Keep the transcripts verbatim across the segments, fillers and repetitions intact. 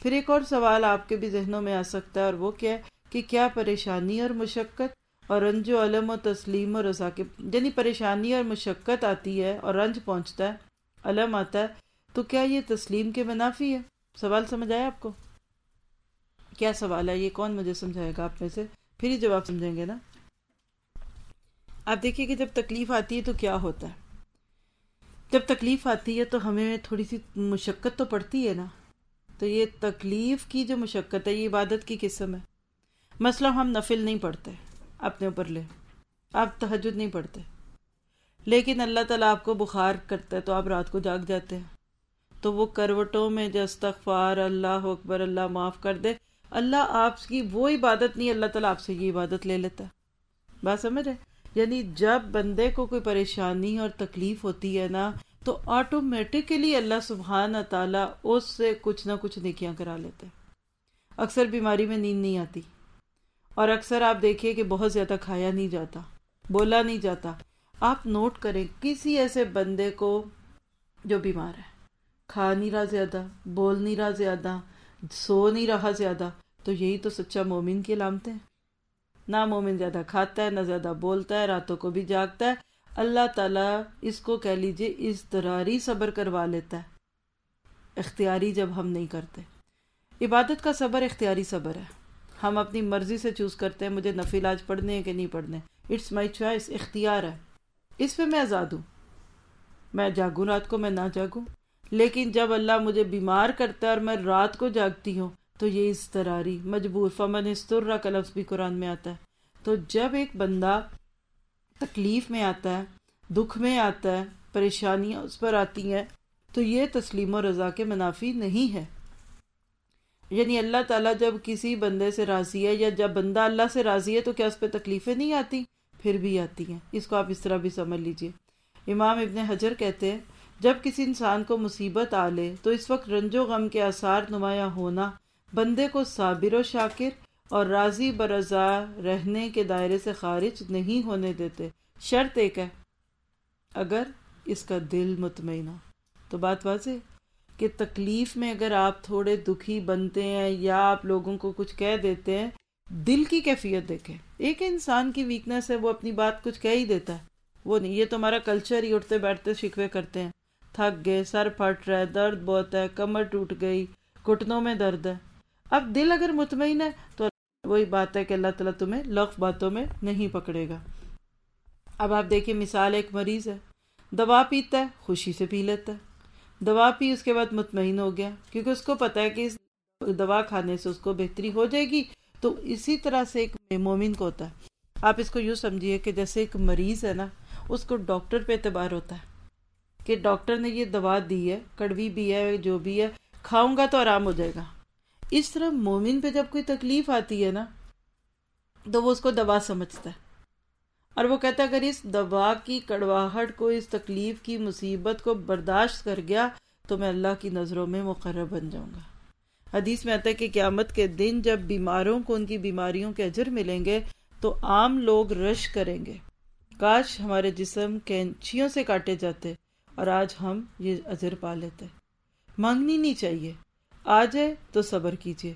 پھر ایک اور سوال آپ کے بھی ذہنوں میں آ سکتا ہے، اور وہ کیا ہے کہ کیا پریشانی اور مشقت اور رنج و علم و تسلیم و رضا کے، یعنی پریشانی اور مشقت آتی ہے اور رنج پہنچتا ہے، علم آتا ہے، تو کیا یہ تسلیم کے منافی ہے؟ سوال سمجھ آیا آپ کو؟ کیا سوال ہے یہ؟ کون مجھے سمجھائے گا آپ میں سے؟ پھر ہی جواب سمجھیں گے نا۔ آپ دیکھیے کہ جب تکلیف آتی ہے تو کیا ہوتا ہے۔ جب تکلیف آتی ہے تو ہمیں تھوڑی سی مشقت تو پڑتی ہے نا۔ تو یہ تکلیف کی جو مشقت ہے یہ عبادت کی قسم ہے۔ مثلا ہم نفل نہیں پڑھتے، اپنے اوپر لے، آپ تہجد نہیں پڑھتے، لیکن اللہ تعالیٰ آپ کو بخار کرتا ہے تو آپ رات کو جاگ جاتے ہیں، تو وہ کروٹوں میں جو استغفار، اللہ اکبر، اللہ معاف کر دے، اللہ آپ کی وہ عبادت نہیں، اللہ تعالیٰ آپ سے یہ عبادت لے لیتا ہے۔ بات سمجھ رہے؟ یعنی جب بندے کو کوئی پریشانی اور تکلیف ہوتی ہے نا تو آٹومیٹکلی اللہ سبحانہ تعالیٰ اس سے کچھ نہ کچھ نیکیاں کرا لیتے ہیں۔ اکثر بیماری میں نیند نہیں آتی، اور اکثر آپ دیکھیے کہ بہت زیادہ کھایا نہیں جاتا، بولا نہیں جاتا۔ آپ نوٹ کریں کسی ایسے بندے کو جو بیمار ہے، کھا نہیں رہا زیادہ، بول نہیں رہا زیادہ، سو نہیں رہا زیادہ، تو یہی تو سچا مومن کی علامتیں ہیں۔ نہ مومن زیادہ کھاتا ہے، نہ زیادہ بولتا ہے، راتوں کو بھی جاگتا ہے، اللہ تعالیٰ اس کو کہہ لیجئے اضطراری صبر کروا لیتا ہے، اختیاری جب ہم نہیں کرتے۔ عبادت کا صبر اختیاری صبر ہے، ہم اپنی مرضی سے چوز کرتے ہیں مجھے نفل آج پڑھنے ہیں کہ نہیں پڑھنے، اٹس مائی چوائس، اختیار ہے، اس پہ میں آزاد ہوں، میں جاگوں رات کو، میں نہ جاگوں۔ لیکن جب اللہ مجھے بیمار کرتا ہے اور میں رات کو جاگتی ہوں تو یہ اضطراری، مجبور، فمن اضطر کا لفظ بھی قرآن میں آتا ہے۔ تو جب ایک بندہ تکلیف میں آتا ہے، دکھ میں آتا ہے، پریشانیاں اس پر آتی ہیں، تو یہ تسلیم و رضا کے منافی نہیں ہے۔ یعنی اللہ تعالیٰ جب کسی بندے سے راضی ہے یا جب بندہ اللہ سے راضی ہے تو کیا اس پہ تکلیفیں نہیں آتی؟ پھر بھی آتی ہیں۔ اس کو آپ اس طرح بھی سمجھ لیجئے۔ امام ابن حجر کہتے ہیں جب کسی انسان کو مصیبت آ لے تو اس وقت رنج و غم کے آثار نمایاں ہونا بندے کو صابر و شاکر اور راضی برضا رہنے کے دائرے سے خارج نہیں ہونے دیتے۔ شرط ایک ہے، اگر اس کا دل مطمئن ہو۔ تو بات واضح کہ تکلیف میں اگر آپ تھوڑے دکھی بنتے ہیں یا آپ لوگوں کو کچھ کہہ دیتے ہیں، دل کی کیفیت دیکھیں۔ ایک انسان کی ویکنس ہے، وہ اپنی بات کچھ کہہ ہی دیتا ہے، وہ نہیں، یہ تو ہمارا کلچر ہی، اٹھتے بیٹھتے شکوے کرتے ہیں، تھک گئے، سر پھٹ رہا ہے، درد بہت ہے، کمر ٹوٹ گئی، گھٹنوں میں درد ہے۔ اب دل اگر مطمئن ہے تو وہی بات ہے کہ اللہ تعالیٰ تمہیں لغو باتوں میں نہیں پکڑے گا۔ اب آپ دیکھیں مثال، ایک مریض ہے، دوا پیتا ہے، خوشی سے پی لیتا ہے، دوا پی اس کے بعد مطمئن ہو گیا کیونکہ اس کو پتا ہے کہ اس دوا کھانے سے اس کو بہتری ہو جائے گی۔ تو اسی طرح سے ایک مومن کو ہوتا ہے۔ آپ اس کو یوں سمجھیے کہ جیسے ایک مریض ہے نا، اس کو ڈاکٹر پہ اعتبار ہوتا ہے کہ ڈاکٹر نے یہ دوا دی ہے، کڑوی بھی ہے، جو بھی ہے، کھاؤں گا تو آرام ہو جائے گا۔ اس طرح مومن پہ جب کوئی تکلیف آتی ہے نا تو وہ اس کو دوا سمجھتا ہے، اور وہ کہتا ہے اگر اس دوا کی کڑواہٹ کو، اس تکلیف کی مصیبت کو برداشت کر گیا تو میں اللہ کی نظروں میں مقرب بن جاؤں گا۔ حدیث میں آتا ہے کہ قیامت کے دن جب بیماروں کو ان کی بیماریوں کے اجر ملیں گے تو عام لوگ رش کریں گے، کاش ہمارے جسم کینچیوں سے کاٹے جاتے اور آج ہم یہ اجر پا لیتے۔ مانگنی نہیں چاہیے، آ جائے تو صبر کیجیے۔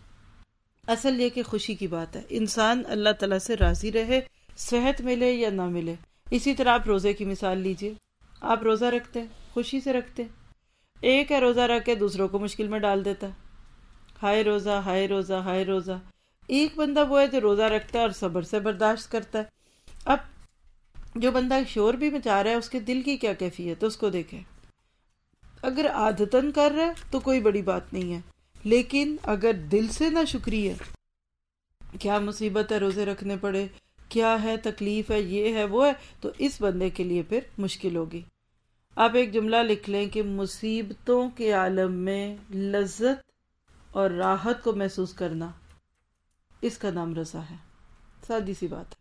اصل یہ کہ خوشی کی بات ہے، انسان اللہ تعالیٰ سے راضی رہے، صحت ملے یا نہ ملے۔ اسی طرح آپ روزے کی مثال لیجئے، آپ روزہ رکھتے ہیں، خوشی سے رکھتے ہیں، ایک ہے روزہ رکھ کے دوسروں کو مشکل میں ڈال دیتا ہے، ہائے روزہ، ہائے روزہ، ہائے روزہ۔ ایک بندہ وہ ہے جو روزہ رکھتا ہے اور صبر سے برداشت کرتا ہے۔ اب جو بندہ شور بھی مچا رہا ہے اس کے دل کی کیا کیفیت ہے اس کو دیکھیں۔ اگر عادتاً کر رہا ہے تو کوئی بڑی بات نہیں ہے، لیکن اگر دل سے نہ شکری ہے، کیا مصیبت ہے روزے رکھنے پڑے، کیا ہے تکلیف ہے، یہ ہے وہ ہے، تو اس بندے کے لیے پھر مشکل ہوگی۔ آپ ایک جملہ لکھ لیں کہ مصیبتوں کے عالم میں لذت اور راحت کو محسوس کرنا، اس کا نام رضا ہے۔ سادی سی بات ہے،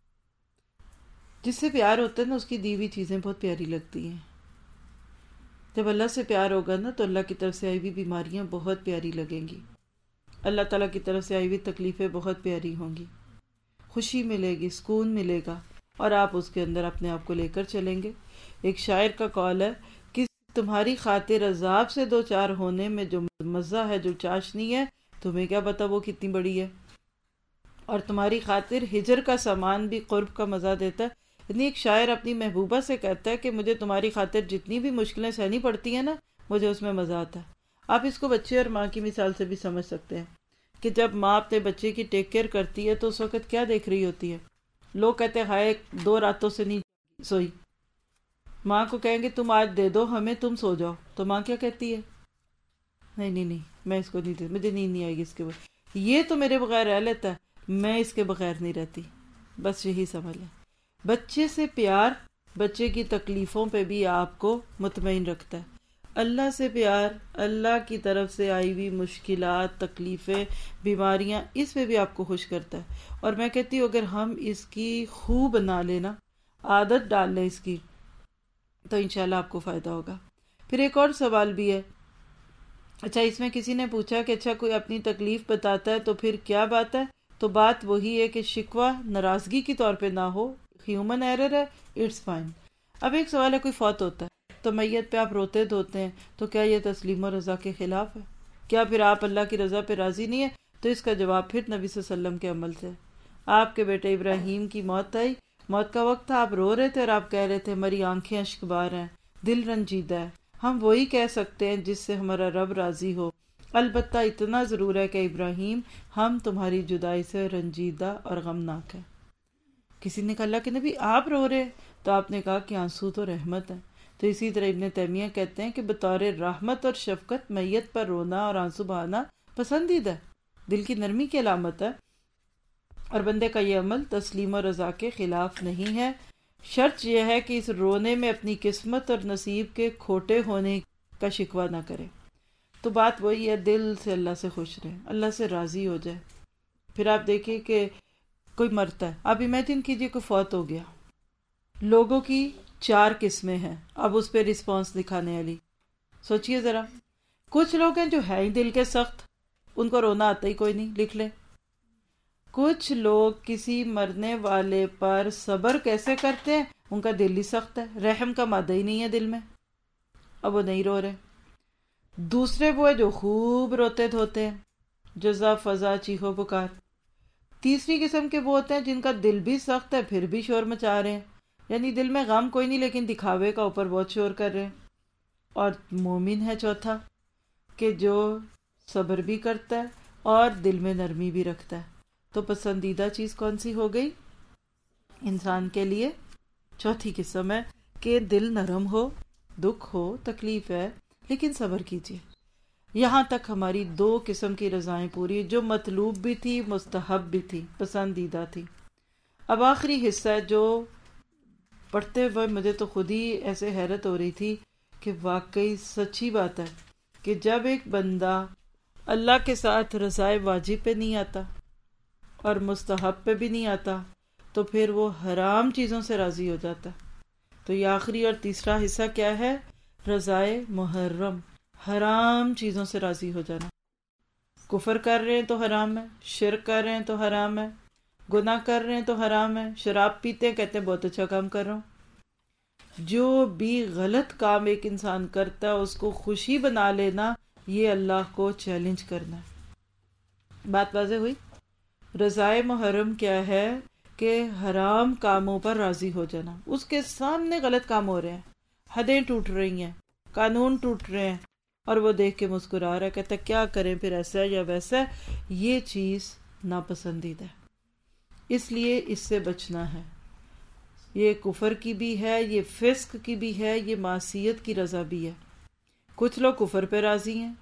جس سے پیار ہوتا ہے نا اس کی دی ہوئی چیزیں بہت پیاری لگتی ہیں۔ جب اللہ سے پیار ہوگا نا تو اللہ کی طرف سے آئی ہوئی بیماریاں بہت پیاری لگیں گی، اللہ تعالیٰ کی طرف سے آئی ہوئی تکلیفیں بہت پیاری ہوں گی، خوشی ملے گی، سکون ملے گا، اور آپ اس کے اندر اپنے آپ کو لے کر چلیں گے۔ ایک شاعر کا قول ہے، کس تمہاری خاطر عذاب سے دو چار ہونے میں جو مزہ ہے، جو چاشنی ہے، تمہیں کیا پتا وہ کتنی بڑی ہے۔ اور تمہاری خاطر ہجر کا سامان بھی قرب کا مزہ دیتا ہے۔ یعنی ایک شاعر اپنی محبوبہ سے کہتا ہے کہ مجھے تمہاری خاطر جتنی بھی مشکلیں سہنی پڑتی ہیں نا، مجھے اس میں مزہ آتا ہے۔ آپ اس کو بچے اور ماں کی مثال سے بھی سمجھ سکتے ہیں کہ جب ماں اپنے بچے کی ٹیک کیئر کرتی ہے تو اس وقت کیا دیکھ رہی ہوتی ہے۔ لوگ کہتے ہیں ہائے دو راتوں سے نہیں سوئی، ماں کو کہیں گے تم آج دے دو ہمیں، تم سو جاؤ، تو ماں کیا کہتی ہے؟ نہیں نہیں نہیں میں اس کو نہیں دے، مجھے نیند نہیں آئے گی اس کے بغیر، یہ تو میرے بغیر رہ لیتا ہے، میں اس کے بغیر نہیں رہتی۔ بس یہی سمجھ لیں، بچے سے پیار بچے کی تکلیفوں پہ بھی آپ کو مطمئن رکھتا ہے۔ اللہ سے پیار، اللہ کی طرف سے آئی ہوئی مشکلات، تکلیفیں، بیماریاں، اس پہ بھی آپ کو خوش کرتا ہے۔ اور میں کہتی ہوں اگر ہم اس کی خوب بنا لینا، عادت ڈال لیں اس کی، تو انشاءاللہ آپ کو فائدہ ہوگا۔ پھر ایک اور سوال بھی ہے، اچھا اس میں کسی نے پوچھا کہ اچھا کوئی اپنی تکلیف بتاتا ہے تو پھر کیا بات ہے؟ تو بات وہی ہے کہ شکوہ ناراضگی کے طور پہ نہ ہو، ہیومن ایرر ہے، اٹس فائن۔ اب ایک سوال ہے، کوئی فوت ہوتا ہے تو میت پہ آپ روتے دھوتے ہیں، تو کیا یہ تسلیم و رضا کے خلاف ہے؟ کیا پھر آپ اللہ کی رضا پہ راضی نہیں ہیں؟ تو اس کا جواب پھر نبی صلی اللہ علیہ وسلم کے عمل سے۔ آپ کے بیٹے ابراہیم کی موت آئی، موت کا وقت تھا، آپ رو رہے تھے اور آپ کہہ رہے تھے ہماری آنکھیں اشک بار ہیں، دل رنجیدہ ہے۔ ہم وہی کہہ سکتے ہیں جس سے ہمارا رب راضی ہو، البتہ اتنا ضرور ہے کہ ابراہیم ہم تمہاری جدائی سے رنجیدہ اور غمناک ہے۔ کسی نے کہا اللہ کے نبی آپ رو رہے، تو آپ نے کہا کہ آنسو تو رحمت ہے۔ تو اسی طرح ابن تیمیہ کہتے ہیں کہ بطور رحمت اور شفقت میت پر رونا اور آنسو بہانا پسندیدہ ہے، دل کی نرمی کی علامت ہے، اور بندے کا یہ عمل تسلیم و رضا کے خلاف نہیں ہے۔ شرط یہ ہے کہ اس رونے میں اپنی قسمت اور نصیب کے کھوٹے ہونے کا شکوہ نہ کرے۔ تو بات وہی ہے، دل سے اللہ سے خوش رہے، اللہ سے راضی ہو جائے۔ پھر آپ دیکھیں کہ کوئی مرتا ہے، آپ امیجن کیجئے کوئی فوت ہو گیا، لوگوں کی چار قسمیں ہیں، اب اس پہ رسپانس دکھانے والی سوچئے ذرا۔ کچھ لوگ ہیں جو ہے ہی دل کے سخت، ان کو رونا آتا ہی کوئی نہیں، لکھ لیں۔ کچھ لوگ کسی مرنے والے پر صبر کیسے کرتے ہیں، ان کا دل ہی سخت ہے، رحم کا مادہ ہی نہیں ہے دل میں، اب وہ نہیں رو رہے۔ دوسرے وہ ہے جو خوب روتے دھوتے ہیں، جزا فضا چیخو پکار۔ تیسری قسم کے وہ ہوتے ہیں جن کا دل بھی سخت ہے پھر بھی شور مچا رہے ہیں، یعنی دل میں غم کوئی نہیں لیکن دکھاوے کا اوپر بہت شور کر رہے ہیں۔ اور مومن ہے چوتھا، کہ جو صبر بھی کرتا ہے اور دل میں نرمی بھی رکھتا ہے۔ تو پسندیدہ چیز کون سی ہو گئی انسان کے لیے؟ چوتھی قسم ہے کہ دل نرم ہو، دکھ ہو، تکلیف ہے، لیکن صبر کیجیے۔ یہاں تک ہماری دو قسم کی رضائیں پوری، جو مطلوب بھی تھی، مستحب بھی تھی، پسندیدہ تھی۔ اب آخری حصہ ہے جو پڑھتے ہوئے مجھے تو خود ہی ایسے حیرت ہو رہی تھی کہ واقعی سچی بات ہے کہ جب ایک بندہ اللہ کے ساتھ رضائے واجب پہ نہیں آتا اور مستحب پہ بھی نہیں آتا تو پھر وہ حرام چیزوں سے راضی ہو جاتا۔ تو یہ آخری اور تیسرا حصہ کیا ہے؟ رضائے محرم، حرام چیزوں سے راضی ہو جانا۔ کفر کر رہے ہیں تو حرام ہے، شرک کر رہے ہیں تو حرام ہے، گناہ کر رہے ہیں تو حرام ہے، شراب پیتے ہیں کہتے ہیں بہت اچھا کام کر رہا ہوں۔ جو بھی غلط کام ایک انسان کرتا ہے اس کو خوشی بنا لینا، یہ اللہ کو چیلنج کرنا ہے۔ بات واضح ہوئی؟ رضائے محرم کیا ہے کہ حرام کاموں پر راضی ہو جانا، اس کے سامنے غلط کام ہو رہے ہیں، حدیں ٹوٹ رہی ہیں، قانون ٹوٹ رہے ہیں، اور وہ دیکھ کے مسکرا رہا ہے، کہتا ہے کیا کریں پھر، ایسا ہے یا ویسا ہے۔ یہ چیز ناپسندیدہ ہے، اس لیے اس سے بچنا ہے۔ یہ کفر کی بھی ہے، یہ فسق کی بھی ہے، یہ معصیت کی رضا بھی ہے۔ کچھ لوگ کفر پہ راضی ہیں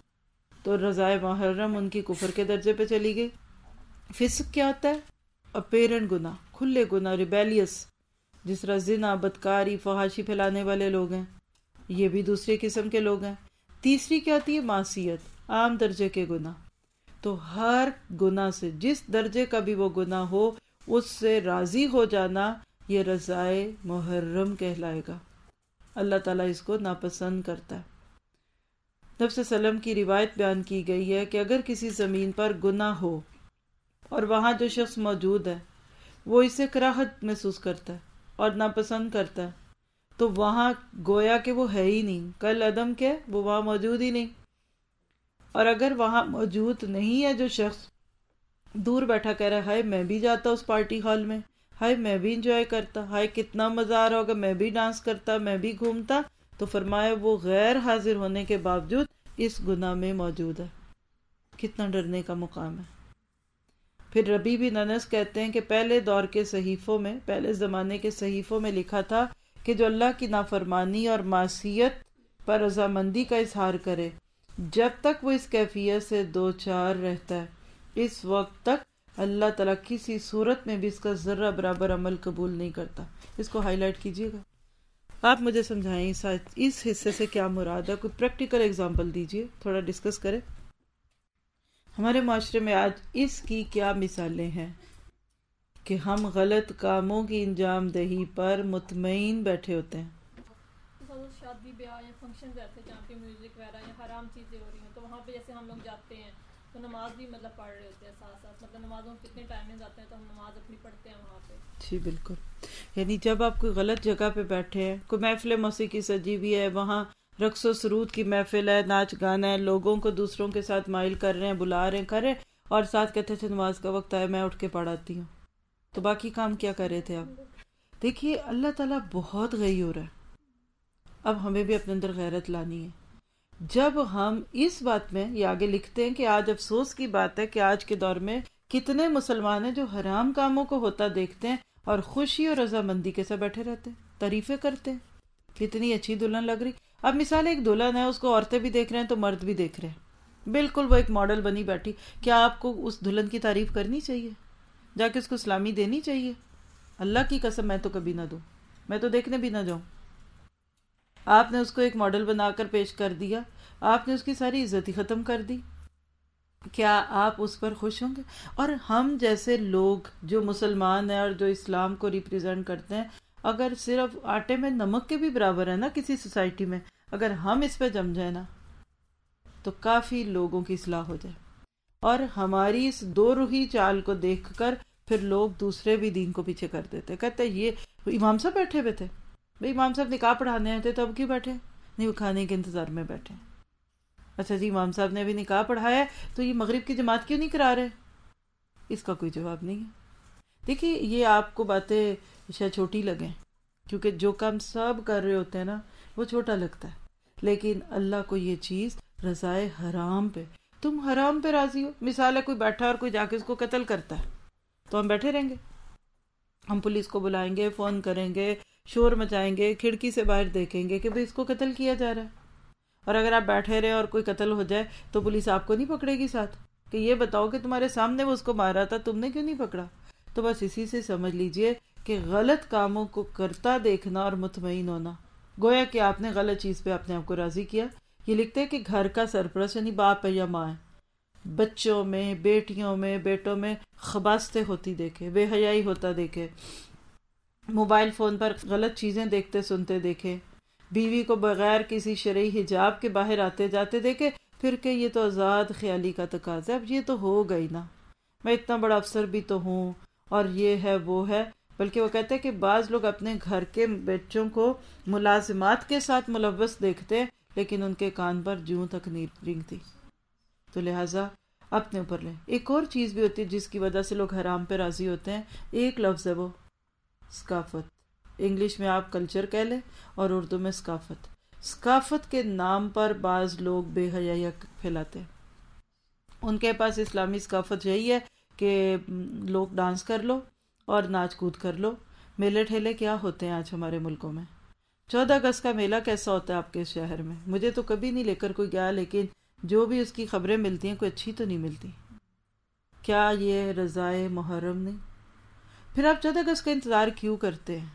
تو رضائے محرم ان کی کفر کے درجے پہ چلی گئی۔ فسق کیا ہوتا ہے؟ اپیرنٹ گناہ، کھلے گناہ، ریبیلیس، جس طرح زنا، بدکاری، فحاشی پھیلانے والے لوگ ہیں، یہ بھی دوسری قسم کے لوگ ہیں۔ تیسری کیا ہوتی ہے؟ معصیت، عام درجے کے گناہ۔ تو ہر گناہ سے، جس درجے کا بھی وہ گناہ ہو، اس سے راضی ہو جانا، یہ رضائے محرم کہلائے گا۔ اللہ تعالیٰ اس کو ناپسند کرتا ہے۔ نبی صلی اللہ علیہ وسلم کی روایت بیان کی گئی ہے کہ اگر کسی زمین پر گناہ ہو اور وہاں جو شخص موجود ہے وہ اسے کراہت محسوس کرتا ہے اور ناپسند کرتا ہے، تو وہاں گویا کہ وہ ہے ہی نہیں، کل عدم کے وہ وہاں موجود ہی نہیں. اور اگر وہاں موجود نہیں ہے جو شخص دور بیٹھا کہہ رہا ہے ہائے میں بھی جاتا اس پارٹی ہال میں، ہائے میں بھی انجوائے کرتا، ہائے کتنا مزہ آ رہا ہوگا، میں بھی ڈانس کرتا، میں بھی گھومتا، تو فرمایا وہ غیر حاضر ہونے کے باوجود اس گناہ میں موجود ہے. کتنا ڈرنے کا مقام ہے. پھر ربیع بن انس کہتے ہیں کہ پہلے دور کے صحیفوں میں، پہلے زمانے کے صحیفوں میں لکھا تھا کہ جو اللہ کی نافرمانی اور معصیت پر رضامندی کا اظہار کرے، جب تک وہ اس کیفیت سے دو چار رہتا ہے، اس وقت تک اللہ تعالیٰ کسی صورت میں بھی اس کا ذرہ برابر عمل قبول نہیں کرتا. اس کو ہائی لائٹ کیجیے گا. آپ مجھے سمجھائیں اس حصے سے کیا مراد ہے، کوئی پریکٹیکل اگزامپل دیجیے، تھوڑا ڈسکس کریں. ہمارے معاشرے میں آج اس کی کیا مثالیں ہیں کہ ہم غلط کاموں کی انجام دہی پر مطمئن بیٹھے ہوتے ہیں. شادی بیاہ یا فنکشن ایسے جہاں پہ میوزک وغیرہ یا حرام چیزیں ہو رہی ہیں تو وہاں پہ جیسے ہم لوگ جاتے ہیں تو نماز بھی مطلب پڑھ رہے ہوتے ہیں ساتھ ساتھ، مطلب نمازوں میں کتنے ٹائم میں جاتے ہیں تو ہم نماز اپنی پڑھتے ہیں وہاں پہ. جی بالکل. یعنی جب آپ کوئی غلط جگہ پہ بیٹھے ہیں، کوئی محفل موسیقی سجی ہوئی ہے، وہاں رقص و سرود کی محفل ہے، ناچ گانا ہے، لوگوں کو دوسروں کے ساتھ مائل کر رہے ہیں، بلا رہے ہیں، کر رہے ہیں، اور ساتھ کہتے تھے نماز کا وقت آئے میں اٹھ کے پڑھاتی ہوں، تو باقی کام کیا کر رہے تھے آپ؟ دیکھیے اللہ تعالیٰ بہت غی ہو رہا ہے. اب ہمیں بھی اپنے اندر غیرت لانی ہے. جب ہم اس بات میں، یہ آگے لکھتے ہیں کہ آج افسوس کی بات ہے کہ آج کے دور میں کتنے مسلمان ہیں جو حرام کاموں کو ہوتا دیکھتے ہیں اور خوشی اور رضامندی کے ساتھ بیٹھے رہتے ہیں، تعریفیں کرتے ہیں کتنی اچھی دلہن لگ رہی. اب مثال ایک دلہن ہے، اس کو عورتیں بھی دیکھ رہے ہیں تو مرد بھی دیکھ رہے ہیں، بالکل وہ ایک ماڈل بنی بیٹھی. کیا آپ کو اس دلہن کی تعریف کرنی چاہیے؟ جا کے اس کو سلامی دینی چاہیے؟ اللہ کی قسم میں تو کبھی نہ دوں، میں تو دیکھنے بھی نہ جاؤں. آپ نے اس کو ایک ماڈل بنا کر پیش کر دیا، آپ نے اس کی ساری عزت ہی ختم کر دی. کیا آپ اس پر خوش ہوں گے؟ اور ہم جیسے لوگ جو مسلمان ہیں اور جو اسلام کو ریپریزنٹ کرتے ہیں، اگر صرف آٹے میں نمک کے بھی برابر ہے نا کسی سوسائٹی میں، اگر ہم اس پہ جم جائیں نا تو کافی لوگوں کی اصلاح ہو جائے. اور ہماری اس دو روحی چال کو دیکھ کر پھر لوگ دوسرے بھی دین کو پیچھے کر دیتے، کہتے ہیں یہ امام صاحب بیٹھے ہوئے تھے، بھئی امام صاحب نکاح پڑھانے آئے تھے تو اب کیوں بیٹھے؟ نہیں، وہ کھانے کے انتظار میں بیٹھے. اچھا جی امام صاحب نے ابھی نکاح پڑھایا ہے تو یہ مغرب کی جماعت کیوں نہیں کرا رہے؟ اس کا کوئی جواب نہیں ہے. دیکھیے یہ آپ کو باتیں شاید چھوٹی لگیں کیونکہ جو کام سب کر رہے ہوتے ہیں نا وہ چھوٹا لگتا ہے، لیکن اللہ کو یہ چیز رضائے حرام پہ، تم حرام پہ راضی ہو. مثال ہے کوئی بیٹھا اور کوئی جا کے اس کو قتل کرتا ہے تو ہم بیٹھے رہیں گے؟ ہم پولیس کو بلائیں گے، فون کریں گے، شور مچائیں گے، کھڑکی سے باہر دیکھیں گے کہ بھئی اس کو قتل کیا جا رہا ہے. اور اگر آپ بیٹھے رہے اور کوئی قتل ہو جائے تو پولیس آپ کو نہیں پکڑے گی ساتھ کہ یہ بتاؤ کہ تمہارے سامنے وہ اس کو مارا تھا، تم نے کیوں نہیں پکڑا؟ تو بس اسی سے سمجھ لیجئے کہ غلط کاموں کو کرتا دیکھنا اور مطمئن ہونا گویا کہ آپ نے غلط چیز پہ اپنے آپ کو راضی کیا. یہ لکھتے ہیں کہ گھر کا سرپرست یعنی باپ ہے یا ماں ہے، بچوں میں، بیٹیوں میں، بیٹوں میں خباثتیں ہوتی دیکھے، بے حیائی ہوتا دیکھے، موبائل فون پر غلط چیزیں دیکھتے سنتے دیکھے، بیوی کو بغیر کسی شرعی حجاب کے باہر آتے جاتے دیکھے، پھر کہ یہ تو آزاد خیالی کا تقاضا ہے، اب یہ تو ہو گئی نا، میں اتنا بڑا افسر بھی تو ہوں اور یہ ہے وہ ہے. بلکہ وہ کہتے ہیں کہ بعض لوگ اپنے گھر کے بچوں کو ملازمات کے ساتھ ملوث دیکھتے ہیں لیکن ان کے کان پر جوں تک نہیں رینگتی. تو لہٰذا اپنے اوپر لیں. ایک اور چیز بھی ہوتی ہے جس کی وجہ سے لوگ حرام پہ راضی ہوتے ہیں، ایک لفظ ہے وہ ثقافت. انگلش میں آپ کلچر کہہ لیں اور اردو میں ثقافت. ثقافت کے نام پر بعض لوگ بے حیائی پھیلاتے ہیں. ان کے پاس اسلامی ثقافت یہی ہے کہ لوگ ڈانس کر لو اور ناچ کود کر لو. میلے ٹھیلے کیا ہوتے ہیں آج ہمارے ملکوں میں؟ چودہ اگست کا میلہ کیسا ہوتا ہے آپ کے شہر میں؟ مجھے تو کبھی نہیں لے کر کوئی گیا، لیکن جو بھی اس کی خبریں ملتی ہیں کوئی اچھی تو نہیں ملتی. کیا یہ رضائے محرم نہیں؟ پھر آپ چودہ اگست کا انتظار کیوں کرتے ہیں؟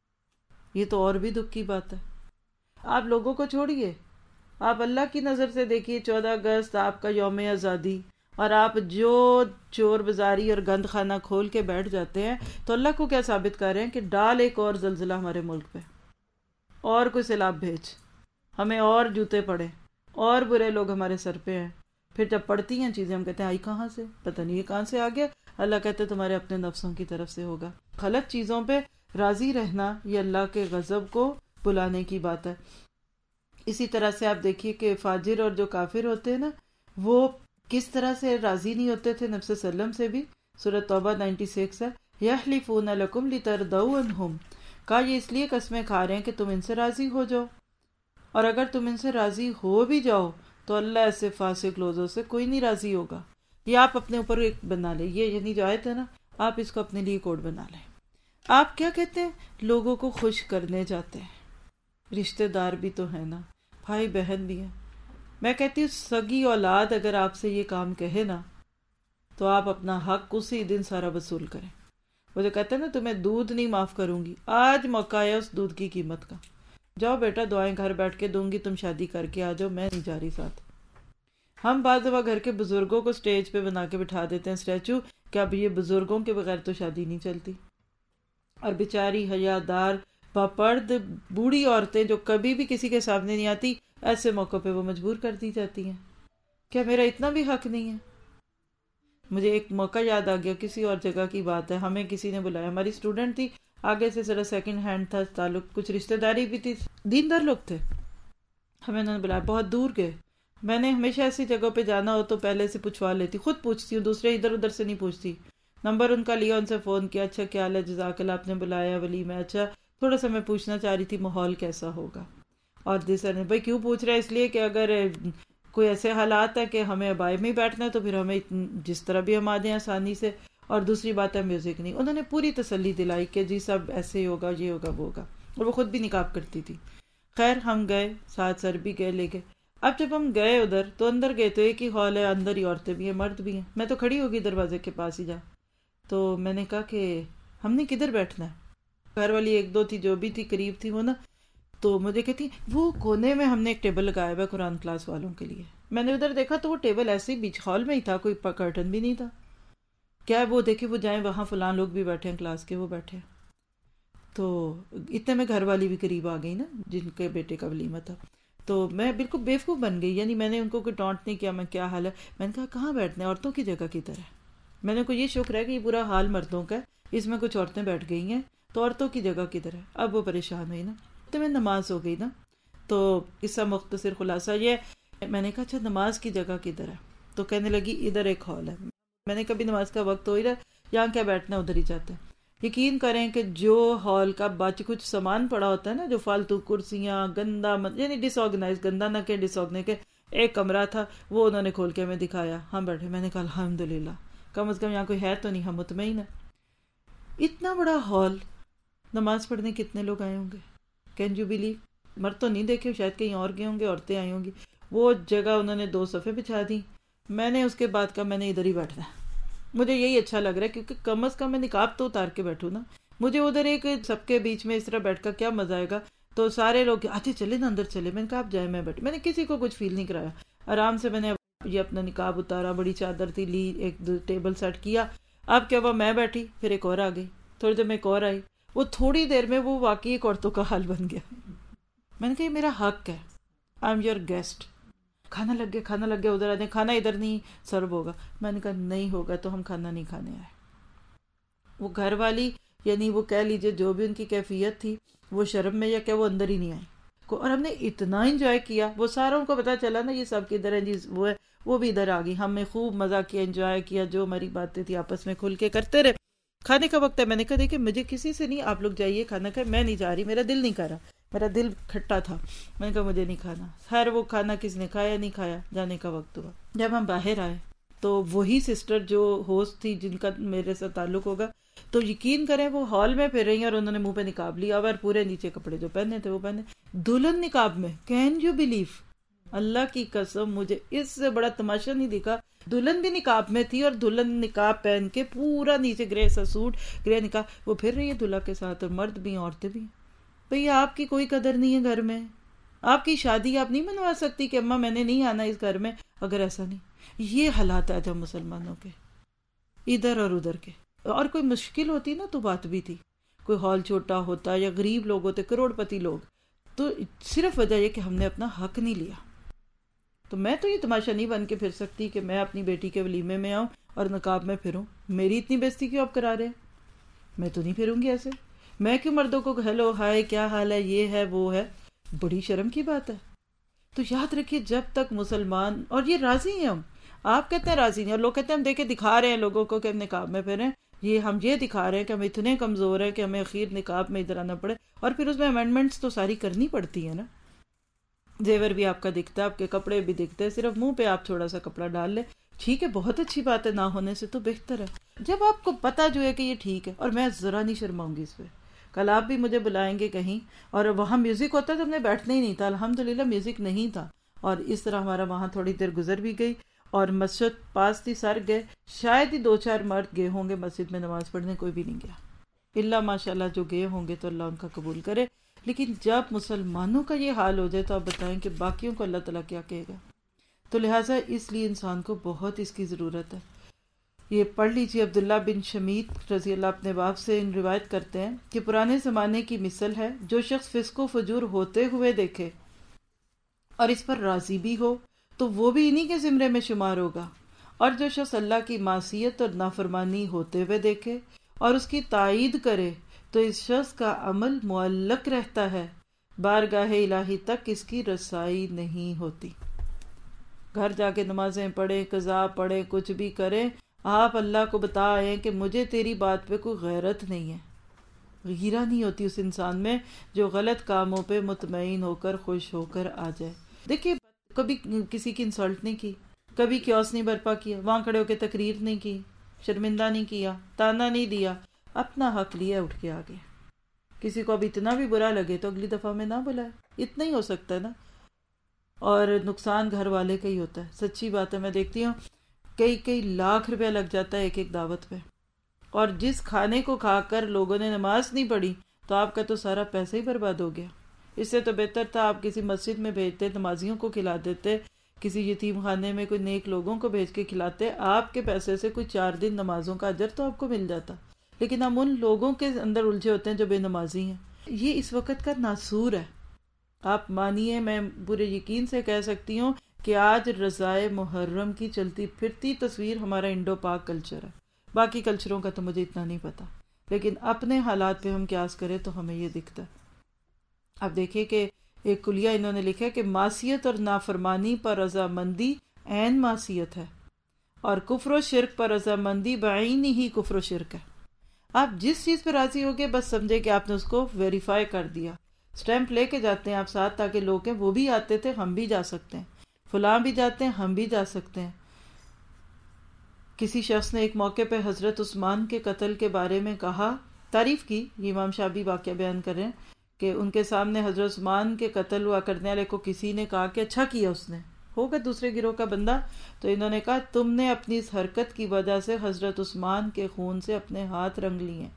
یہ تو اور بھی دکھ کی بات ہے. آپ لوگوں کو چھوڑیے، آپ اللہ کی نظر سے دیکھیے، چودہ اگست آپ کا یوم آزادی، اور آپ جو چور بازاری اور گند خانہ کھول کے بیٹھ جاتے ہیں تو اللہ کو کیا ثابت کر رہے ہیں کہ ڈال ایک اور زلزلہ ہمارے ملک پہ، اور کوئی سیلاب بھیج، ہمیں اور جوتے پڑے، اور برے لوگ ہمارے سر پہ ہیں. پھر جب پڑتی ہیں چیزیں ہم کہتے ہیں آئی کہاں سے، پتہ نہیں یہ کہاں سے آ گیا. اللہ کہتے ہیں تمہارے اپنے نفسوں کی طرف سے ہوگا. غلط چیزوں پہ راضی رہنا یہ اللہ کے غضب کو بلانے کی بات ہے. اسی طرح سے آپ دیکھیے کہ فاجر اور جو کافر ہوتے ہیں نا وہ کس طرح سے راضی نہیں ہوتے تھے نبی صلی اللہ علیہ وسلم سے بھی. سورۃ توبہ چھیانوے ہے یحلفون لکم لترضوا عنہم، کہا یہ اس لیے قسمیں کھا رہے ہیں کہ تم ان سے راضی ہو جاؤ، اور اگر تم ان سے راضی ہو بھی جاؤ تو اللہ ایسے فاسق لوگوں سے کوئی نہیں راضی ہوگا. یہ آپ اپنے اوپر ایک بنا لیں، یہ یعنی جو آیت ہے نا آپ اس کو اپنے لیے کوڈ بنا لیں. آپ کیا کہتے ہیں؟ لوگوں کو خوش کرنے جاتے ہیں. رشتہ دار بھی تو ہے نا، بھائی بہن بھی ہیں. میں کہتی ہوں سگی اولاد اگر آپ سے یہ کام کہے نا تو آپ اپنا حق اسی دن سارا وصول کریں. وہ جو کہتے ہیں نا تمہیں دودھ نہیں معاف کروں گی، آج موقع ہے اس دودھ کی قیمت کا. جاؤ بیٹا دعائیں گھر بیٹھ کے دوں گی، تم شادی کر کے آ جاؤ، میں نہیں جا رہی ساتھ. ہم بعض دفعہ گھر کے بزرگوں کو سٹیج پہ بنا کے بٹھا دیتے ہیں اسٹیچو کہ اب یہ بزرگوں کے بغیر تو شادی نہیں چلتی. اور بیچاری حیادار باپرد بوڑھی عورتیں جو کبھی بھی کسی کے سامنے نہیں آتی، ایسے موقع پہ وہ مجبور کر دی جاتی ہیں. کیا میرا اتنا بھی حق نہیں ہے؟ مجھے ایک موقع یاد آ گیا، کسی اور جگہ کی بات ہے. ہمیں کسی نے بلایا، ہماری اسٹوڈنٹ تھی، آگے سے ذرا سیکنڈ ہینڈ تھا تعلق، کچھ رشتہ داری بھی تھی، دیندار لوگ تھے. ہمیں انہوں نے بلایا، بہت دور گئے. میں نے ہمیشہ ایسی جگہوں پہ جانا ہو تو پہلے سے پوچھوا لیتی، خود پوچھتی ہوں، دوسرے ادھر ادھر سے نہیں پوچھتی. نمبر ان کا لیا، ان سے فون کیا، اچھا کیا حال ہے، جزاک اللہ آپ نے بلایا ولی میں، اچھا تھوڑا سا میں پوچھنا چاہ رہی تھی ماحول کیسا ہوگا. اور دوسرے نے بھائی کیوں پوچھ رہا ہے؟ اس لیے کہ اگر کوئی ایسے حالات ہے کہ ہمیں ابائے میں ہی بیٹھنا ہے تو پھر ہمیں جس طرح بھی ہم آ جائیں آسانی سے. اور دوسری بات ہے میوزک نہیں. انہوں نے پوری تسلی دلائی کہ جی سب ایسے ہی ہوگا، یہ ہوگا وہ ہوگا، اور وہ خود بھی نقاب کرتی تھی. خیر ہم گئے، ساتھ سر بھی گئے لے کے. اب جب ہم گئے ادھر تو اندر گئے تو ایک ہی ہال ہے، اندر ہی عورتیں بھی ہیں مرد بھی ہیں. میں تو کھڑی ہوگی دروازے کے پاس ہی جا. تو میں نے کہا کہ ہم نے کدھر بیٹھنا ہے؟ گھر والی ایک دو تھی جو بھی تھی قریب تھی وہ نا، تو مجھے کہتی وہ کونے میں ہم نے ایک ٹیبل لگایا ہوا ہے قرآن کلاس والوں کے لیے. میں نے ادھر دیکھا تو وہ ٹیبل ایسے ہی بیچ ہال میں ہی تھا، کوئی کرٹن بھی نہیں تھا. کیا ہے وہ دیکھے وہ جائیں وہاں فلاں لوگ بھی بیٹھے ہیں کلاس کے، وہ بیٹھے. تو اتنے میں گھر والی بھی قریب آ گئی نا جن کے بیٹے کا ولیمہ تھا. تو میں بالکل بیوقوف بن گئی، یعنی میں نے ان کو کوئی ٹانٹ نہیں کیا، میں کیا حال ہے، میں نے کہا کہاں بیٹھنا ہے، عورتوں کی جگہ کی طرح. میں نے کوئی یہ شکر ہے کہ یہ برا حال مردوں کا ہے، اس میں کچھ عورتیں بیٹھ گئی ہیں تو عورتوں کی جگہ کی طرح. اب وہ پریشان ہوئی نا، تو میں نماز ہو گئی نا. تو اس کا مختصر خلاصہ یہ، میں نے کہا اچھا نماز کی جگہ کدھر ہے؟ تو کہنے لگی ادھر ایک ہال ہے. میں نے کبھی نماز کا وقت ہو ہی رہا، یہاں کیا بیٹھنا، ادھر ہی جاتے ہیں. یقین کریں کہ جو ہال کا بچ کچھ سامان پڑا ہوتا ہے نا، جو فالتو کرسیاں گندا یعنی ڈس آرگنائز، گندا نہ کہ ڈس آرگنائز کے، ایک کمرہ تھا وہ انہوں نے کھول کے ہمیں دکھایا. ہم بیٹھے، میں نے کہا الحمدللہ کم از کم یہاں کوئی ہے تو نہیں، ہم مطمئن ہیں. اتنا بڑا ہال، نماز پڑھنے کتنے لوگ آئے ہوں گے؟ Can you believe? مرد تو نہیں دیکھے، شاید کہیں اور گئے ہوں گے، عورتیں آئی ہوں گی. وہ جگہ انہوں نے دو صفحے بچھا دی. میں نے اس کے بعد کہا میں نے ادھر ہی بیٹھنا ہے، مجھے یہی اچھا لگ رہا ہے، کیونکہ کم از کم میں نقاب تو اتار کے بیٹھوں نا. مجھے ادھر ایک سب کے بیچ میں اس طرح بیٹھ کر کیا مزہ آئے گا. تو سارے لوگ اچھا چلے نا اندر چلے، میں نے کہا آپ جائیں میں بیٹھ. میں نے کسی کو کچھ فیل نہیں کرایا، آرام سے میں نے یہ اپنا نقاب اتارا، بڑی چادر تھی لی، ایک ٹیبل سیٹ کیا. اب کیا ہوا، میں بیٹھی، پھر ایک اور آ گئی، تھوڑی دیر میں ایک اور آئی. وہ تھوڑی دیر میں وہ واقعی ایک عورتوں کا حال بن گیا. میں نے کہا یہ میرا حق ہے، آئی ایم یور گیسٹ. کھانا لگ گیا، کھانا لگ گیا، ادھر آ جائیں، کھانا ادھر نہیں سرو ہوگا. میں نے کہا نہیں ہوگا تو ہم کھانا نہیں کھانے آئے. وہ گھر والی یعنی وہ کہہ لیجئے جو بھی ان کی کیفیت تھی، وہ شرم میں یا کہ وہ اندر ہی نہیں آئی. اور ہم نے اتنا انجوائے کیا، وہ ساروں کو پتا چلا نا یہ سب کدھر ہے جی، وہ ہے وہ بھی ادھر آ گئی. ہم نے خوب مزہ کیا، انجوائے کیا، جو ہماری باتیں تھی آپس میں کھل کے کرتے رہے. کھانے کا وقت ہے، میں نے کہا دیکھیں مجھے کسی سے نہیں، آپ لوگ جائیے کھانا کھائے، میں نہیں جا رہی، میرا دل نہیں کر رہا، میرا دل کھٹا تھا. میں نے کہا مجھے نہیں کھانا. خیر وہ کھانا کس نے کھایا نہیں کھایا، جانے کا وقت ہوا. جب ہم باہر آئے تو وہی سسٹر جو ہوسٹ تھی جن کا میرے ساتھ تعلق ہوگا، تو یقین کریں وہ ہال میں پھر رہی ہیں اور انہوں نے منہ پہ نقاب لیا اور پورے نیچے کپڑے جو پہنے تھے وہ پہنے، دلہن نقاب میں. Can you blue? اللہ کی قسم مجھے اس سے بڑا تماشا نہیں دکھا. دلہن بھی نقاب میں تھی اور دلہن نقاب پہن کے پورا نیچے گرے سا سوٹ، گرے نقاب، وہ پھر رہی ہے دلہا کے ساتھ، اور مرد بھی عورتیں بھی. بھئی آپ کی کوئی قدر نہیں ہے گھر میں، آپ کی شادی آپ نہیں منوا سکتی کہ اماں میں نے نہیں آنا اس گھر میں اگر ایسا نہیں. یہ حالات ہے جب مسلمانوں کے ادھر اور ادھر کے. اور کوئی مشکل ہوتی نا تو بات بھی تھی، کوئی ہال چھوٹا ہوتا یا غریب لوگ ہوتے، کروڑ پتی لوگ، تو صرف وجہ یہ کہ ہم نے اپنا حق نہیں لیا. تو میں تو یہ تماشا نہیں بن کے پھر سکتی کہ میں اپنی بیٹی کے ولیمے میں آؤں اور نقاب میں پھروں. میری اتنی بےزتی کیوں آپ کرا رہے ہیں؟ میں تو نہیں پھروں گی ایسے. میں کیوں مردوں کو ہیلو ہائے کیا حال ہے یہ ہے وہ ہے، بڑی شرم کی بات ہے۔ تو یاد رکھیے جب تک مسلمان، اور یہ راضی ہیں ہم، آپ کہتے ہیں راضی نہیں، اور لوگ کہتے ہیں ہم دیکھیں دکھا رہے ہیں لوگوں کو کہ ہم نقاب میں پھریں، یہ ہم یہ دکھا رہے ہیں کہ ہم اتنے کمزور ہیں کہ ہمیں اخیر نقاب میں ادھر آنا پڑے، اور پھر اس میں امینڈمنٹس تو ساری کرنی پڑتی ہیں نا۔ زیور بھی آپ کا دکھتا ہے، آپ کے کپڑے بھی دکھتے ہیں، صرف منہ پہ آپ تھوڑا سا کپڑا ڈال لیں، ٹھیک ہے، بہت اچھی بات ہے، نہ ہونے سے تو بہتر ہے۔ جب آپ کو پتا جو ہے کہ یہ ٹھیک ہے، اور میں ذرا نہیں شرماؤں گی اس پہ، کل آپ بھی مجھے بلائیں گے کہیں اور وہاں میوزک ہوتا ہے تو ہم نے بیٹھنا ہی نہیں تھا، الحمدللہ میوزک نہیں تھا، اور اس طرح ہمارا وہاں تھوڑی دیر گزر بھی گئی، اور مسجد پاس تھی، سر گئے، شاید ہی دو چار مرد گئے ہوں گے مسجد میں نماز پڑھنے، کوئی بھی نہیں گیا، اللہ ماشاء اللہ جو گئے ہوں گے تو اللہ ان کا قبول کرے۔ لیکن جب مسلمانوں کا یہ حال ہو جائے تو آپ بتائیں کہ باقیوں کو اللہ تعالیٰ کیا کہے گا۔ تو لہٰذا اس لیے انسان کو بہت اس کی ضرورت ہے۔ یہ پڑھ لیجیے، عبداللہ بن شمیت رضی اللہ اپنے باپ سے ان روایت کرتے ہیں کہ پرانے زمانے کی مثل ہے، جو شخص فسق و فجور ہوتے ہوئے دیکھے اور اس پر راضی بھی ہو تو وہ بھی انہی کے زمرے میں شمار ہوگا، اور جو شخص اللہ کی معصیت اور نافرمانی ہوتے ہوئے دیکھے اور اس کی تائید کرے تو اس شخص کا عمل معلق رہتا ہے، بارگاہ الہی تک اس کی رسائی نہیں ہوتی۔ گھر جا کے نمازیں پڑھیں، قضا پڑھیں، کچھ بھی کریں، آپ اللہ کو بتائیں کہ مجھے تیری بات پہ کوئی غیرت نہیں ہے، غیرہ نہیں ہوتی اس انسان میں جو غلط کاموں پہ مطمئن ہو کر خوش ہو کر آ جائے۔ دیکھیے کبھی کسی کی انسلٹ نہیں کی، کبھی کیوس نہیں برپا کیا، وہاں کھڑے ہو کے تقریر نہیں کی، شرمندہ نہیں کیا، تانا نہیں دیا، اپنا حق لیا، اٹھ کے آ گیا۔ کسی کو اب اتنا بھی برا لگے تو اگلی دفعہ میں نہ بلائے، اتنا ہی ہو سکتا ہے نا۔ اور نقصان گھر والے کا ہی ہوتا ہے، سچی بات ہے، میں دیکھتی ہوں کئی کئی لاکھ روپیہ لگ جاتا ہے ایک ایک دعوت پہ، اور جس کھانے کو کھا کر لوگوں نے نماز نہیں پڑھی تو آپ کا تو سارا پیسہ ہی برباد ہو گیا۔ اس سے تو بہتر تھا آپ کسی مسجد میں بھیجتے، نمازیوں کو کھلا دیتے، کسی یتیم خانے میں کوئی نیک لوگوں کو بھیج کے کھلاتے، آپ کے پیسے سے کوئی چار دن نمازوں کا اجر تو آپ کو مل جاتا۔ لیکن ہم ان لوگوں کے اندر الجھے ہوتے ہیں جو بے نمازی ہیں۔ یہ اس وقت کا ناسور ہے۔ آپ مانیے، میں پورے یقین سے کہہ سکتی ہوں کہ آج رضائے محرم کی چلتی پھرتی تصویر ہمارا انڈو پاک کلچر ہے۔ باقی کلچروں کا تو مجھے اتنا نہیں پتا، لیکن اپنے حالات پہ ہم قیاس کریں تو ہمیں یہ دکھتا ہے۔ اب دیکھیے کہ ایک کلیہ انہوں نے لکھا ہے کہ معصیت اور نافرمانی پر رضامندی عین معصیت ہے، اور کفر و شرک پر رضامندی بعین ہی کفر و شرک ہے۔ آپ جس چیز پہ راضی ہوگے بس سمجھے کہ آپ نے اس کو ویریفائی کر دیا، سٹیمپ لے کے جاتے ہیں آپ ساتھ تاکہ لوگ کہیں وہ بھی آتے تھے، ہم بھی جا سکتے ہیں، فلاں بھی جاتے ہیں، ہم بھی جا سکتے ہیں۔ کسی شخص نے ایک موقع پہ حضرت عثمان کے قتل کے بارے میں کہا، تعریف کی، یہ امام شابی واقعہ بیان کر رہے ہیں کہ ان کے سامنے حضرت عثمان کے قتل ہوا کرنے والے کو کسی نے کہا کہ اچھا کیا اس نے، ہوگا دوسرے گروہ کا بندہ، تو انہوں نے کہا تم نے اپنی اس حرکت کی وجہ سے حضرت عثمان کے خون سے اپنے ہاتھ رنگ لیے،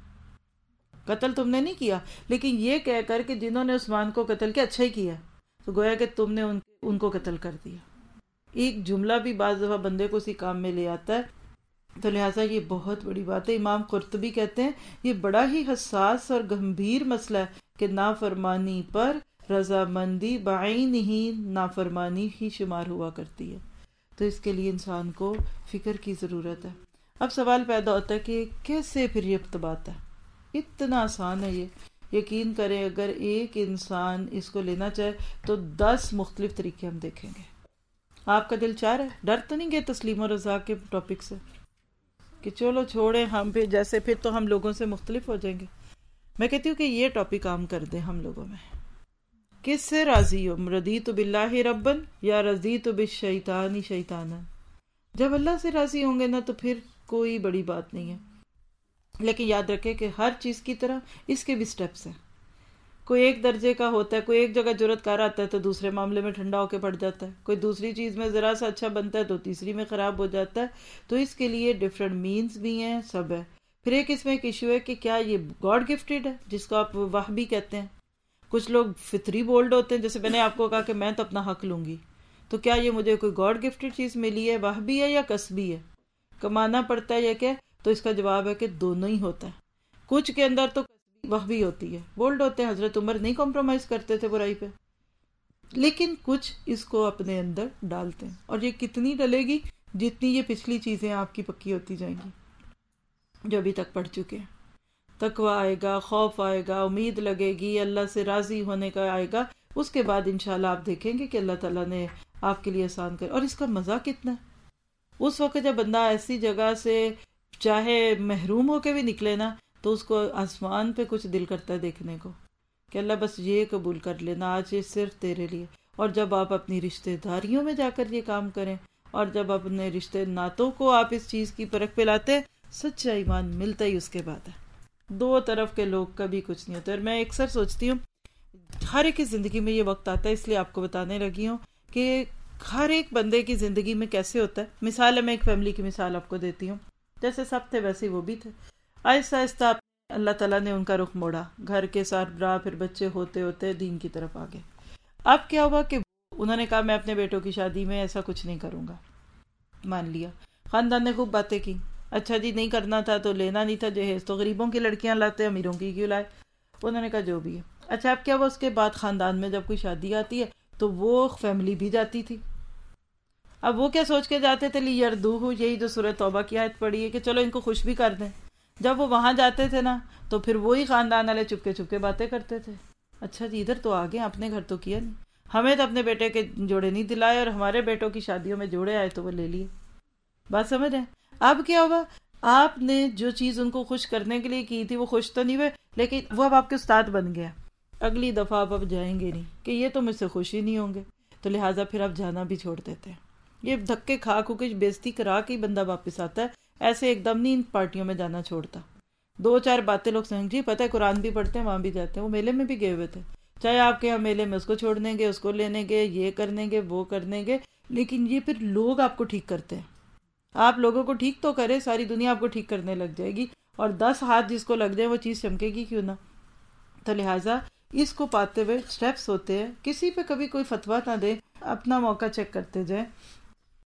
قتل تم نے نہیں کیا، لیکن یہ کہہ کر کہ جنہوں نے عثمان کو قتل کیا اچھا ہی کیا، تو گویا کہ تم نے ان, ان کو قتل کر دیا۔ ایک جملہ بھی بعض دفعہ بندے کو اسی کام میں لے آتا ہے، تو لہٰذا یہ بہت بڑی بات ہے۔ امام قرطبی کہتے ہیں یہ بڑا ہی حساس اور گمبھیر مسئلہ ہے کہ نافرمانی پر رضامندی بعین ہی نافرمانی ہی شمار ہوا کرتی ہے، تو اس کے لیے انسان کو فکر کی ضرورت ہے۔ اب سوال پیدا ہوتا ہے کہ کیسے پھر یہ ارتباط ہے؟ اتنا آسان ہے یہ، یقین کریں اگر ایک انسان اس کو لینا چاہے تو دس مختلف طریقے ہم دیکھیں گے۔ آپ کا دل چاہ رہا ہے، ڈر تو نہیں گئے تسلیم و رضا کے ٹاپک سے کہ چلو چھوڑیں ہم پھر جیسے پھر تو ہم لوگوں سے مختلف ہو جائیں گے؟ میں کہتی ہوں کہ یہ ٹاپک عام کر دیں ہم لوگوں میں، کس سے راضی ہو، رضیت باللہ ربن یا رضیت بالشیطان شیطانا؟ جب اللہ سے راضی ہوں گے نا تو پھر کوئی بڑی بات نہیں ہے۔ لیکن یاد رکھیں کہ ہر چیز کی طرح اس کے بھی سٹیپس ہیں، کوئی ایک درجے کا ہوتا ہے، کوئی ایک جگہ جرت کار آتا ہے تو دوسرے معاملے میں ٹھنڈا ہو کے پڑ جاتا ہے، کوئی دوسری چیز میں ذرا سا اچھا بنتا ہے تو تیسری میں خراب ہو جاتا ہے، تو اس کے لیے ڈفرینٹ مینز بھی ہیں، سب ہے۔ پھر ایک اس میں ایک ایشو ہے کہ کیا یہ گاڈ گفٹیڈ ہے، جس کو آپ وہبی کہتے ہیں۔ کچھ لوگ فطری بولڈ ہوتے ہیں، جیسے میں نے آپ کو کہا کہ میں تو اپنا حق لوں گی، تو کیا یہ مجھے کوئی گاڈ گفٹیڈ چیز ملی ہے، وہبی ہے یا کسبی ہے، کمانا پڑتا ہے یا کیا؟ تو اس کا جواب ہے کہ دونوں ہی ہوتا ہے۔ کچھ کے اندر تو وہبی ہوتی ہے، بولڈ ہوتے ہیں، حضرت عمر نہیں کمپرومائز کرتے تھے برائی پہ، لیکن کچھ اس کو اپنے اندر ڈالتے ہیں، اور یہ کتنی ڈلے گی جتنی یہ پچھلی چیزیں آپ کی پکی ہوتی جائیں گی جو ابھی تک پڑھ چکے ہیں۔ تقوی آئے گا، خوف آئے گا، امید لگے گی، اللہ سے راضی ہونے کا آئے گا، اس کے بعد انشاءاللہ آپ دیکھیں گے کہ اللہ تعالیٰ نے آپ کے لیے آسان کر. اور اس کا مزہ کتنا ہے اس وقت جب بندہ ایسی جگہ سے چاہے محروم ہو کے بھی نکلے نا، تو اس کو آسمان پہ کچھ دل کرتا ہے دیکھنے کو کہ اللہ بس یہ قبول کر لینا، آج یہ صرف تیرے لیے. اور جب آپ اپنی رشتہ داریوں میں جا کر یہ کام کریں، اور جب اپنے رشتے ناتوں کو آپ اس چیز کی پرکھ پہ لاتے، سچا ایمان ملتا ہی اس کے بعد ہے. دو طرف کے لوگ کبھی کچھ نہیں ہوتے. اور میں اکثر سوچتی ہوں ہر ایک کی زندگی میں یہ وقت آتا ہے، اس لیے آپ کو بتانے لگی ہوں کہ ہر ایک بندے کی زندگی میں کیسے ہوتا ہے. مثال ہے، میں ایک فیملی کی مثال آپ کو دیتی ہوں. جیسے سب تھے ویسے وہ بھی تھے. آہستہ آہستہ اللہ تعالیٰ نے ان کا رخ موڑا، گھر کے سربراہ پھر بچے ہوتے ہوتے دین کی طرف آگے. اب کیا ہوا کہ انہوں نے کہا میں اپنے بیٹوں کی شادی میں ایسا کچھ نہیں کروں گا. مان لیا. خاندان نے خوب باتیں کی، اچھا جی نہیں کرنا تھا تو لینا نہیں تھا جہیز، تو غریبوں کی لڑکیاں لاتے امیروں کی کیوں لائے. انہوں نے کہا جو بھی ہے. اچھا اب کیا ہوا، اس کے بعد خاندان میں جب کوئی شادی آتی ہے تو وہ فیملی بھی جاتی تھی. اب وہ کیا سوچ کے جاتے تھے، لی یردوہ، یہی جو سورہ توبہ کی آیت پڑھی ہے کہ چلو ان کو خوش بھی کر دیں. جب وہ وہاں جاتے تھے نا تو پھر وہی خاندان والے چپکے چپکے باتیں کرتے تھے. اچھا جی ادھر تو آگے، اپنے گھر تو کیا نہیں، ہمیں تو اپنے بیٹے کے جوڑے نہیں دلائے، اور ہمارے بیٹوں کی شادیوں میں جوڑے آئے تو وہ لے لیے. بات سمجھ رہے ہیں؟ اب کیا ہوا، آپ نے جو چیز ان کو خوش کرنے کے لیے کی تھی وہ خوش تو نہیں ہوئے، لیکن وہ اب آپ کے استاد بن گیا. اگلی دفعہ آپ اب جائیں گے نہیں کہ یہ تو مجھ سے خوش ہی نہیں ہوں گے، تو لہٰذا پھر آپ جانا بھی چھوڑ دیتے ہیں. یہ دھکے کھا کھو کے بےزتی کرا کے بندہ واپس آتا ہے. ایسے ایک دم نہیں ان پارٹیوں میں جانا چھوڑتا. دو چار باتیں لوگ سمجھ جی پتہ ہے قرآن بھی پڑھتے ہیں، وہاں بھی جاتے ہیں. وہ میلے میں بھی گئے ہوئے تھے، چاہے آپ کے یہاں میلے میں اس کو چھوڑ دیں گے، اس کو لینے گے، یہ کرنے گے، وہ کرنے گے، لیکن یہ پھر لوگ آپ کو ٹھیک کرتے ہیں. آپ لوگوں کو ٹھیک تو کرے، ساری دنیا آپ کو ٹھیک کرنے لگ جائے گی، اور دس ہاتھ جس کو لگ جائے وہ چیز چمکے گی کیوں نہ. تو لہٰذا اس کو پاتے ہوئے سٹیپس ہوتے ہیں. کسی پہ کبھی کوئی فتویٰ نہ دے، اپنا موقع چیک کرتے جائیں